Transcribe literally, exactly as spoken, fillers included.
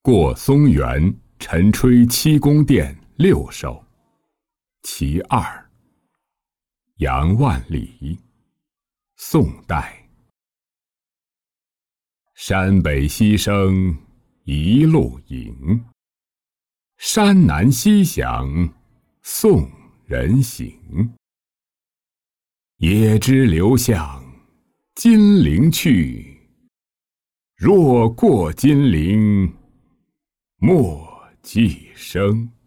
过松原晨吹七宫殿六首其二。杨万里，宋代。山北溪声一路迎，山南溪响送人行。也知刘向金陵去，若过金陵莫计生。